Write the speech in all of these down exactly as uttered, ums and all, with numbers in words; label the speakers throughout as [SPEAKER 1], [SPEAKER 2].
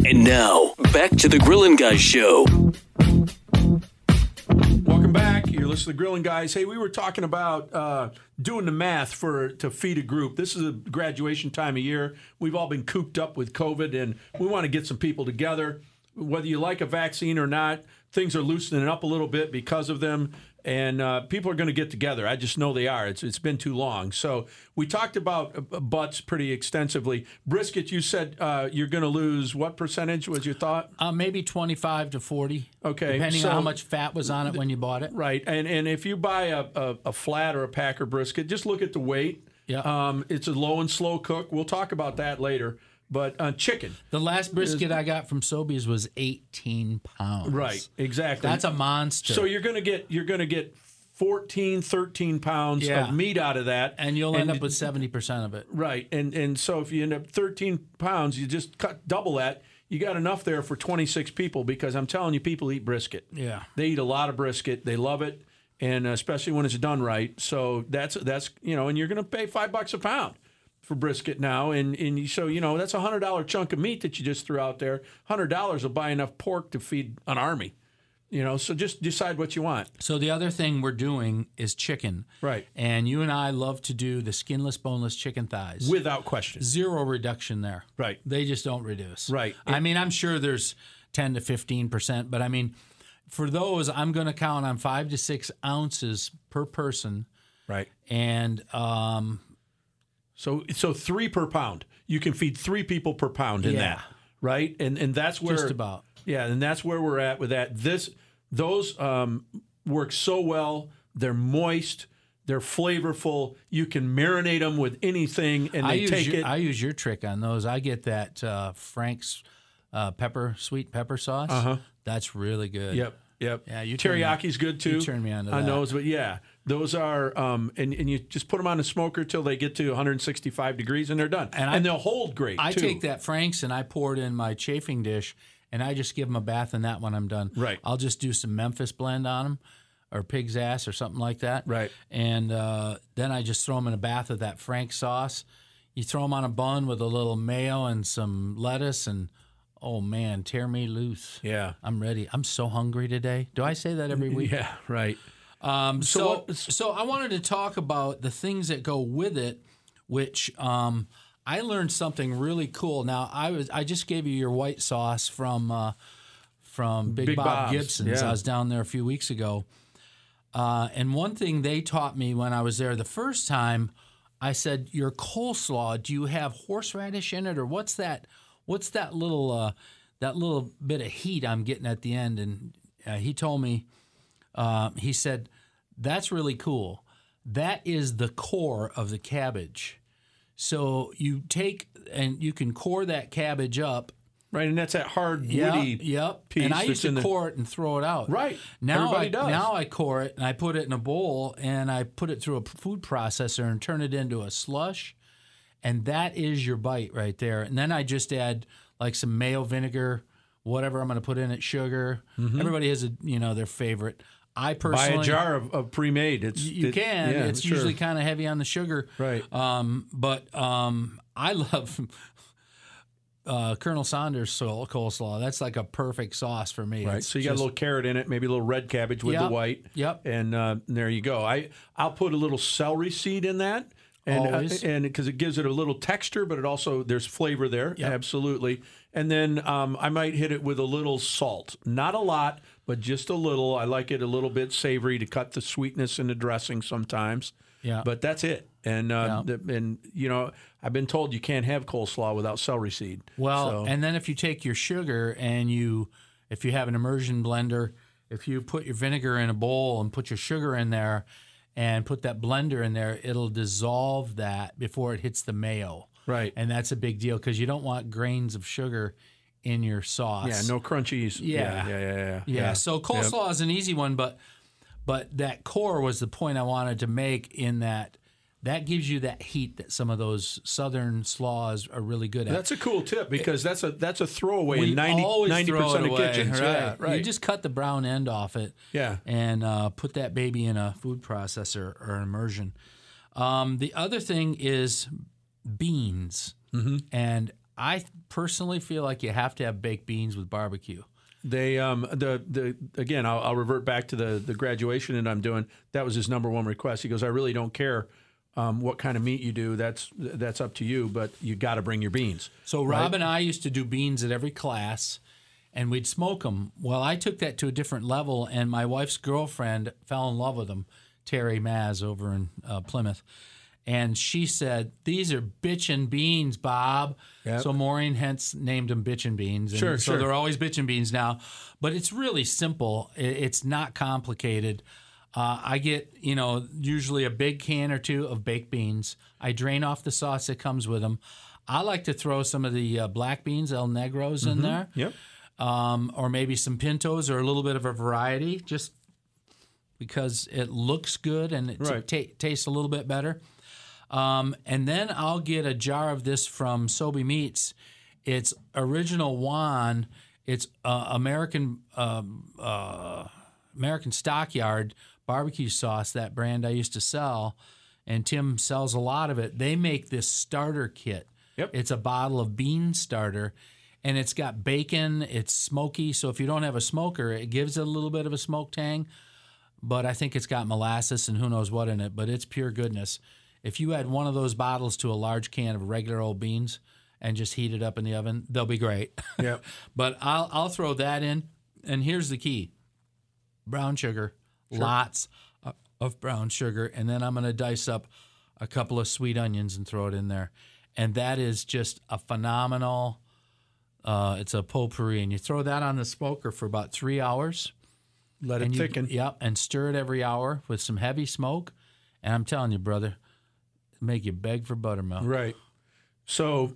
[SPEAKER 1] And now, back to the Grillin' Guys Show.
[SPEAKER 2] Welcome back. You're listening to the Grillin' Guys. Hey, we were talking about uh, doing the math for to feed a group. This is a graduation time of year. We've all been cooped up with COVID, and we want to get some people together. Whether you like a vaccine or not, things are loosening up a little bit because of them, and uh, people are going to get together. I just know they are. It's It's been too long. So we talked about uh, butts pretty extensively. Brisket, you said uh, you're going to lose what percentage was your thought?
[SPEAKER 3] Uh, maybe twenty-five to forty.
[SPEAKER 2] Okay.
[SPEAKER 3] Depending
[SPEAKER 2] so,
[SPEAKER 3] on how much fat was on it when you bought it.
[SPEAKER 2] Right. And and if you buy a, a, a flat or a packer brisket, just look at the weight.
[SPEAKER 3] Yeah.
[SPEAKER 2] Um, it's a low and slow cook. We'll talk about that later. But uh, chicken.
[SPEAKER 3] The last brisket I got from Sobeys was eighteen pounds.
[SPEAKER 2] Right, exactly.
[SPEAKER 3] That's a monster.
[SPEAKER 2] So you're going to get you're going to get fourteen, thirteen pounds
[SPEAKER 3] Yeah.
[SPEAKER 2] of meat out of that.
[SPEAKER 3] and you'll end up with seventy percent of it.
[SPEAKER 2] Right. And and so if you end up thirteen pounds, you just cut double that. You got enough there for twenty-six people, because I'm telling you, people eat brisket.
[SPEAKER 3] Yeah.
[SPEAKER 2] They eat a lot of brisket. They love it, and especially when it's done right. So that's that's you know, and you're going to pay five bucks a pound for brisket now, and and you, so you know that's a hundred dollar chunk of meat that you just threw out there. Hundred dollars will buy enough pork to feed an army. You know, so just decide what you want.
[SPEAKER 3] So the other thing we're doing is chicken.
[SPEAKER 2] Right.
[SPEAKER 3] And you and I love to do the skinless, boneless chicken thighs.
[SPEAKER 2] Without question.
[SPEAKER 3] Zero reduction there.
[SPEAKER 2] Right.
[SPEAKER 3] They just don't reduce.
[SPEAKER 2] Right.
[SPEAKER 3] I mean, I'm sure there's ten to fifteen percent, but I mean, for those, I'm going to count on five to six ounces per person.
[SPEAKER 2] Right.
[SPEAKER 3] And um,
[SPEAKER 2] So so three per pound. You can feed three people per pound in
[SPEAKER 3] Yeah.
[SPEAKER 2] that. Right. And and that's where
[SPEAKER 3] just about.
[SPEAKER 2] Yeah, and that's where we're at with that. This those um, work so well. They're moist. They're flavorful. You can marinate them with anything, and
[SPEAKER 3] I
[SPEAKER 2] they
[SPEAKER 3] use
[SPEAKER 2] take
[SPEAKER 3] your,
[SPEAKER 2] it.
[SPEAKER 3] I use your trick on those. I get that uh, Frank's uh, pepper, sweet pepper sauce.
[SPEAKER 2] Uh-huh.
[SPEAKER 3] That's really good.
[SPEAKER 2] Yep, yep.
[SPEAKER 3] Yeah, you turn me-
[SPEAKER 2] Teriyaki's good too.
[SPEAKER 3] you turn me on to
[SPEAKER 2] on
[SPEAKER 3] that.
[SPEAKER 2] those, but yeah, those are. Um, and and you just put them on the smoker till they get to one hundred sixty-five degrees, and they're done.
[SPEAKER 3] And
[SPEAKER 2] And,
[SPEAKER 3] I-
[SPEAKER 2] they'll hold great.
[SPEAKER 3] I
[SPEAKER 2] too.
[SPEAKER 3] take that Frank's and I pour it in my chafing dish, and I just give them a bath in that when I'm done.
[SPEAKER 2] Right.
[SPEAKER 3] I'll just do some Memphis blend on them, or pig's ass, or something like that.
[SPEAKER 2] Right.
[SPEAKER 3] And uh, then I just throw them in a bath of that Frank sauce. You throw them on a bun with a little mayo and some lettuce, and oh man, tear me loose.
[SPEAKER 2] Yeah.
[SPEAKER 3] I'm ready. I'm so hungry today. Do I say that every week?
[SPEAKER 2] Yeah. Right.
[SPEAKER 3] Um,
[SPEAKER 2] So
[SPEAKER 3] so,
[SPEAKER 2] what-
[SPEAKER 3] so I wanted to talk about the things that go with it, which um, I learned something really cool. Now I was I just gave you your white sauce from uh, from Big,
[SPEAKER 2] Big
[SPEAKER 3] Bob
[SPEAKER 2] Bob's,
[SPEAKER 3] Gibson's.
[SPEAKER 2] yeah.
[SPEAKER 3] I was down there a few weeks ago, uh, and one thing they taught me when I was there the first time, I said, "Your coleslaw, do you have horseradish in it, or what's that? What's that little uh, that little bit of heat I'm getting at the end?" And uh, he told me. Uh, he said, "That's really cool. That is the core of the cabbage. So you take and you can core that cabbage up.
[SPEAKER 2] Right, and that's that hard,
[SPEAKER 3] Yeah,
[SPEAKER 2] woody
[SPEAKER 3] yep.
[SPEAKER 2] piece.
[SPEAKER 3] And I
[SPEAKER 2] that's
[SPEAKER 3] used to
[SPEAKER 2] in the-
[SPEAKER 3] core it and throw it out.
[SPEAKER 2] Right.
[SPEAKER 3] Now
[SPEAKER 2] Everybody
[SPEAKER 3] I,
[SPEAKER 2] does.
[SPEAKER 3] Now I core it and I put it in a bowl and I put it through a food processor and turn it into a slush. And that is your bite right there. And then I just add like some mayo vinegar, whatever I'm going to put in it, sugar. Everybody has a you know their favorite. I
[SPEAKER 2] Mm-hmm. Buy
[SPEAKER 3] personally
[SPEAKER 2] a jar of, of pre-made. It's
[SPEAKER 3] you
[SPEAKER 2] it-
[SPEAKER 3] can.
[SPEAKER 2] yeah,
[SPEAKER 3] it's
[SPEAKER 2] sure.
[SPEAKER 3] usually kind of heavy on the sugar.
[SPEAKER 2] Right.
[SPEAKER 3] Um, but um, I love uh, Colonel Saunders sol- coleslaw. That's like a perfect sauce for me.
[SPEAKER 2] Right.
[SPEAKER 3] It's
[SPEAKER 2] So you got a
[SPEAKER 3] just-
[SPEAKER 2] little carrot in it, maybe a little red cabbage with the
[SPEAKER 3] Yep,
[SPEAKER 2] white.
[SPEAKER 3] yep.
[SPEAKER 2] And uh, there you go. I I'll put a little celery seed in that. And
[SPEAKER 3] Always.
[SPEAKER 2] uh, and because it gives it a little texture, but it also there's flavor there.
[SPEAKER 3] Yep.
[SPEAKER 2] Absolutely. And then um, I might hit it with a little salt, not a lot, but just a little. I like it a little bit savory to cut the sweetness in the dressing sometimes.
[SPEAKER 3] Yeah.
[SPEAKER 2] But that's it. And uh,
[SPEAKER 3] Yeah.
[SPEAKER 2] the, and you know I've been told you can't have coleslaw without celery seed.
[SPEAKER 3] Well,
[SPEAKER 2] So-
[SPEAKER 3] and then if you take your sugar and you, if you have an immersion blender, if you put your vinegar in a bowl and put your sugar in there and put that blender in there, it'll dissolve that before it hits the mayo.
[SPEAKER 2] Right.
[SPEAKER 3] And that's a big deal because you don't want grains of sugar in your sauce.
[SPEAKER 2] yeah, no crunchies.
[SPEAKER 3] Yeah.
[SPEAKER 2] yeah, yeah, yeah. Yeah.
[SPEAKER 3] Yeah, so
[SPEAKER 2] Yep.
[SPEAKER 3] coleslaw is an easy one, but but that core was the point I wanted to make in that that gives you that heat that some of those southern slaws are really good at.
[SPEAKER 2] That's a cool tip because that's a that's a throwaway
[SPEAKER 3] we
[SPEAKER 2] in ninety
[SPEAKER 3] always throw
[SPEAKER 2] percent
[SPEAKER 3] it
[SPEAKER 2] of
[SPEAKER 3] away,
[SPEAKER 2] kitchens.
[SPEAKER 3] right?
[SPEAKER 2] Yeah, right.
[SPEAKER 3] You just cut the brown end off it,
[SPEAKER 2] Yeah.
[SPEAKER 3] and uh, put that baby in a food processor or an immersion. Um, the other thing is beans,
[SPEAKER 2] Mm-hmm.
[SPEAKER 3] and I personally feel like you have to have baked beans with barbecue.
[SPEAKER 2] They um the the again I'll, I'll revert back to the the graduation that I'm doing. That was his number one request. He goes, I really don't care um, what kind of meat you do. That's that's up to you, but you got to bring your beans.
[SPEAKER 3] So
[SPEAKER 2] right?
[SPEAKER 3] Rob and I used to do beans at every class, and we'd smoke them. Well, I took that to a different level, and my wife's girlfriend fell in love with them, Terry Maz over in uh, Plymouth. And she said, these are bitchin' beans, Bob. Yep. So Maureen hence named them bitchin' beans. And
[SPEAKER 2] sure,
[SPEAKER 3] so
[SPEAKER 2] sure.
[SPEAKER 3] they're always bitchin' beans now. But it's really simple. It's not complicated. Uh, I get, you know, usually a big can or two of baked beans. I drain off the sauce that comes with them. I like to throw some of the uh, black beans, El Negros, in
[SPEAKER 2] mm-hmm.
[SPEAKER 3] there.
[SPEAKER 2] Yep.
[SPEAKER 3] Um, or maybe some pintos or a little bit of a variety, just because it looks good and it
[SPEAKER 2] right.
[SPEAKER 3] t- t- tastes a little bit better. Um, and then I'll get a jar of this from Sobe Meats. It's original Juan. It's uh, American um, uh, American Stockyard barbecue sauce, that brand I used to sell, and Tim sells a lot of it. They make this starter kit.
[SPEAKER 2] Yep.
[SPEAKER 3] It's a bottle of bean starter, and it's got bacon. It's smoky, so if you don't have a smoker, it gives it a little bit of a smoke tang, but I think it's got molasses and who knows what in it, but it's pure goodness. If you add one of those bottles to a large can of regular old beans and just heat it up in the oven, they'll be great.
[SPEAKER 2] Yep.
[SPEAKER 3] But I'll I'll throw that in, and here's the key: brown sugar, sure. lots of brown sugar, and then I'm going to dice up a couple of sweet onions and throw it in there, and that is just a phenomenal. Uh, it's a potpourri, and you throw that on the smoker for about three hours.
[SPEAKER 2] Let it
[SPEAKER 3] you,
[SPEAKER 2] thicken.
[SPEAKER 3] Yep, and stir it every hour with some heavy smoke, and I'm telling you, brother. Make you beg for buttermilk.
[SPEAKER 2] Right. So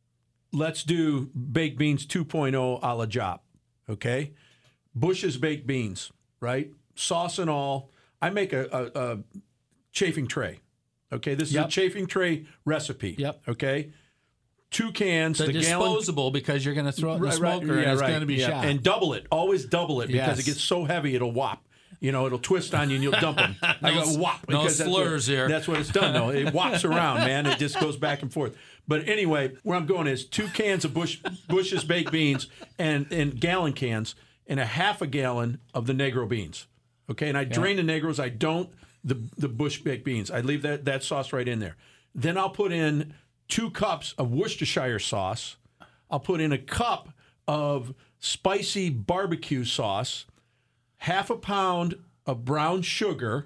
[SPEAKER 2] let's do baked beans two point oh a la Jop, okay? Bush's baked beans, right? Sauce and all. I make a, a, a chafing tray, okay? This is
[SPEAKER 3] yep.
[SPEAKER 2] a chafing tray recipe,
[SPEAKER 3] yep.
[SPEAKER 2] okay? Two cans.
[SPEAKER 3] They're
[SPEAKER 2] the
[SPEAKER 3] disposable
[SPEAKER 2] gallon,
[SPEAKER 3] because you're going to throw it in
[SPEAKER 2] right,
[SPEAKER 3] the smoker
[SPEAKER 2] right,
[SPEAKER 3] and
[SPEAKER 2] yeah,
[SPEAKER 3] it's
[SPEAKER 2] right,
[SPEAKER 3] going to be
[SPEAKER 2] yeah.
[SPEAKER 3] shot.
[SPEAKER 2] And double it. Always double it because
[SPEAKER 3] yes.
[SPEAKER 2] it gets so heavy it'll whop. You know, it'll twist on you and you'll dump them.
[SPEAKER 3] no,
[SPEAKER 2] I go whop.
[SPEAKER 3] No
[SPEAKER 2] because
[SPEAKER 3] slurs
[SPEAKER 2] that's what,
[SPEAKER 3] here.
[SPEAKER 2] That's what it's done, though. It whops around, man. It just goes back and forth. But anyway, where I'm going is two cans of Bush Bush's baked beans and, and gallon cans and a half a gallon of the Negro beans. Okay, and I drain yeah. the Negros. I don't the the Bush baked beans. I leave that, that sauce right in there. Then I'll put in two cups of Worcestershire sauce. I'll put in a cup of spicy barbecue sauce, half a pound of brown sugar,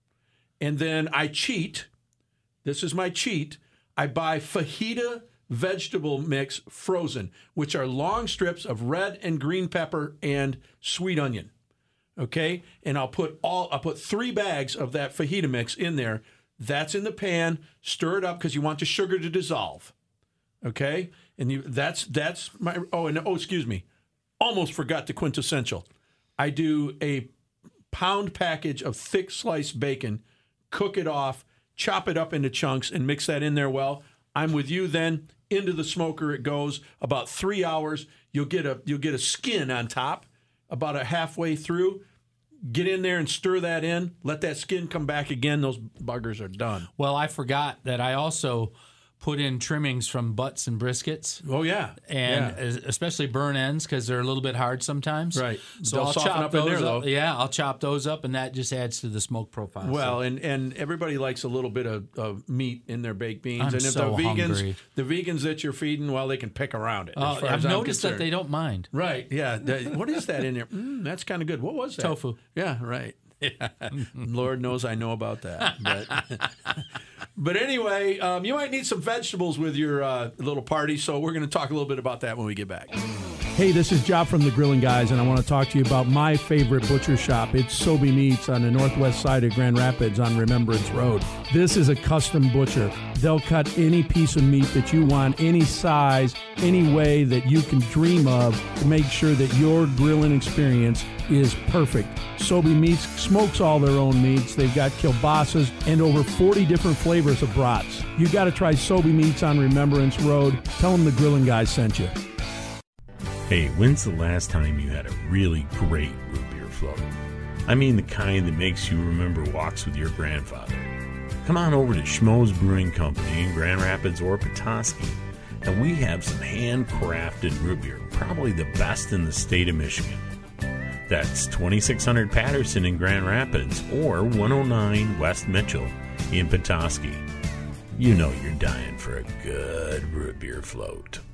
[SPEAKER 2] and then I cheat. This is my cheat. I buy fajita vegetable mix frozen, which are long strips of red and green pepper and sweet onion. Okay? And I'll put all I'll put three bags of that fajita mix in there. That's in the pan. Stir it up because you want the sugar to dissolve. Okay? And you that's that's my oh and oh excuse me. Almost forgot the quintessential. I do a pound package of thick sliced bacon, cook it off, chop it up into chunks, and mix that in there well. I'm with you then. Into the smoker it goes. About three hours. You'll get a you'll get a skin on top. About a halfway through. Get in there and stir that in. Let that skin come back again. Those buggers are done.
[SPEAKER 3] Well, I forgot that I also put in trimmings from butts and briskets.
[SPEAKER 2] Oh, yeah.
[SPEAKER 3] And
[SPEAKER 2] yeah.
[SPEAKER 3] especially burn ends because they're a little bit hard sometimes.
[SPEAKER 2] Right.
[SPEAKER 3] So
[SPEAKER 2] They'll
[SPEAKER 3] I'll
[SPEAKER 2] soften
[SPEAKER 3] chop
[SPEAKER 2] up in
[SPEAKER 3] those
[SPEAKER 2] there,
[SPEAKER 3] up.
[SPEAKER 2] though.
[SPEAKER 3] Yeah, I'll chop those up, and that just adds to the smoke profile.
[SPEAKER 2] Well,
[SPEAKER 3] so.
[SPEAKER 2] and, and everybody likes a little bit of, of meat in their baked beans.
[SPEAKER 3] I'm
[SPEAKER 2] and if
[SPEAKER 3] so
[SPEAKER 2] the vegans,
[SPEAKER 3] hungry.
[SPEAKER 2] the vegans that you're feeding, well, they can pick around it.
[SPEAKER 3] Uh,
[SPEAKER 2] as far
[SPEAKER 3] I've
[SPEAKER 2] as I'm
[SPEAKER 3] noticed that
[SPEAKER 2] concerned.
[SPEAKER 3] they don't mind.
[SPEAKER 2] Right, yeah. That, what is that in there? Mm, that's kind of good. What was that?
[SPEAKER 3] Tofu.
[SPEAKER 2] Yeah, right. Lord knows I know about that. But, but anyway, um, you might need some vegetables with your uh, little party, so we're going to talk a little bit about that when we get back. Hey, this is Job from the Grilling Guys, and I want to talk to you about my favorite butcher shop. It's Sobe Meats on the northwest side of Grand Rapids on Remembrance Road. This is a custom butcher. They'll cut any piece of meat that you want, any size, any way that you can dream of to make sure that your grilling experience is perfect. Sobe Meats smokes all their own meats. They've got kielbasa's and over forty different flavors of brats. You got to try Sobe Meats on Remembrance Road. Tell them the Grilling Guys sent you.
[SPEAKER 4] Hey, when's the last time you had a really great root beer float? I mean the kind that makes you remember walks with your grandfather. Come on over to Schmoes Brewing Company in Grand Rapids or Petoskey And we have some handcrafted root beer, probably the best in the state of Michigan. That's twenty-six hundred Patterson in Grand Rapids or one oh nine West Mitchell in Petoskey. You know you're dying for a good root beer float.